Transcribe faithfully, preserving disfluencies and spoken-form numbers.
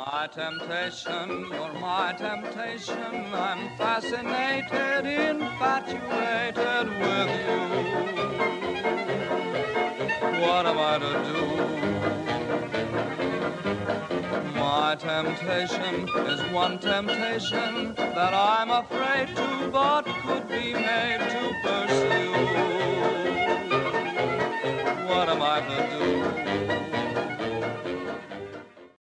My temptation, you're my temptation. I'm fascinated, infatuated with you. What am I to do? My temptation is one temptation that I'm afraid to, but could be made to